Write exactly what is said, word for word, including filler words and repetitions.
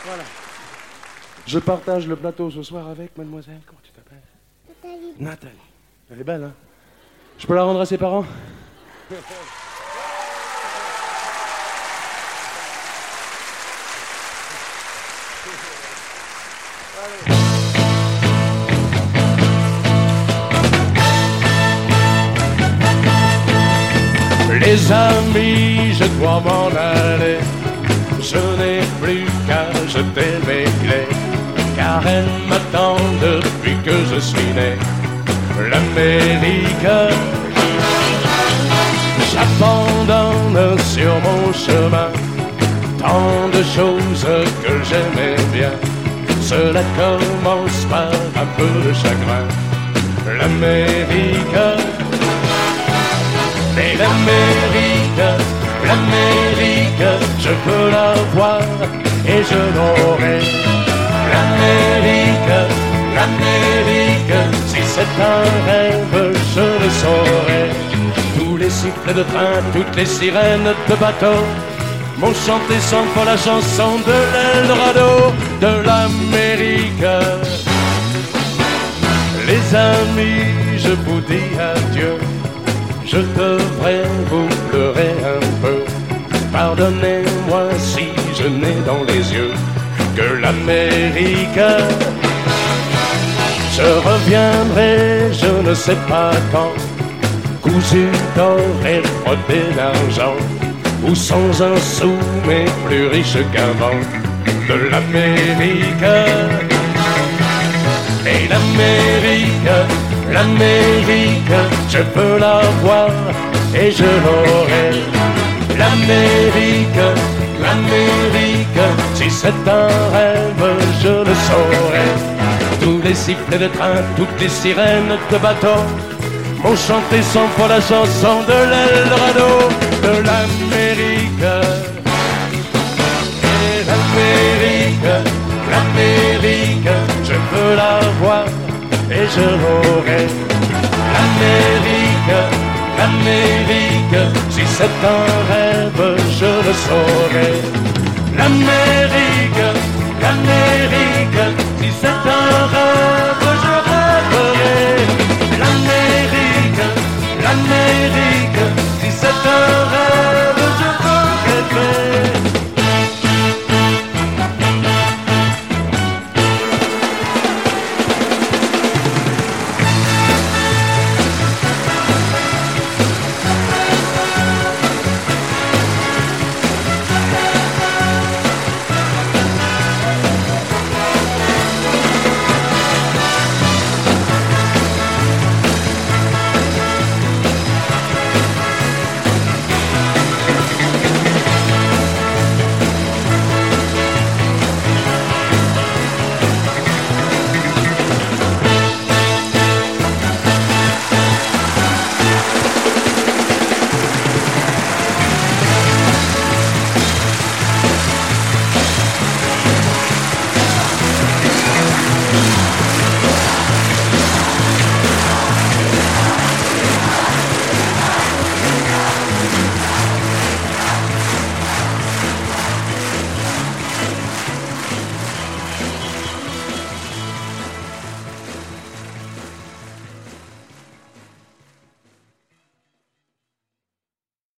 Voilà. Je partage le plateau ce soir avec mademoiselle. Comment tu t'appelles? Nathalie. Nathalie. Elle est belle, hein? Je peux la rendre à ses parents? Les amis, je dois m'en aller. Je n'ai plus qu'à jeter mes clés, car elles m'attendent depuis que je suis né. L'Amérique, j'abandonne sur mon chemin tant de choses que j'aimais bien. Cela commence par un peu de chagrin. L'Amérique, mais l'Amérique, l'Amérique, je peux la voir et je l'aurai. L'Amérique, l'Amérique, si c'est un rêve, je le saurai. Tous les sifflets de train, toutes les sirènes de bateau m'ont chanté cent fois la chanson de l'Eldorado, de l'Amérique. Les amis, je vous dis adieu. Je devrais vous pleurer un peu. Pardonnez-moi si je n'ai dans les yeux que l'Amérique. Je reviendrai, je ne sais pas quand, cousu d'or et frotté d'argent, ou sans un sou mais plus riche qu'avant, de l'Amérique. Et l'Amérique, l'Amérique, je peux la voir et je l'aurai. L'Amérique, l'Amérique, si c'est un rêve, je le saurai. Tous les sifflets de train, toutes les sirènes de bateau m'ont chanté cent fois la chanson de l'Eldorado, de l'Amérique. Et l'Amérique, l'Amérique, je peux la voir et je l'aurai. L'Amérique, l'Amérique, si c'est un rêve, je le saurai. L'Amérique.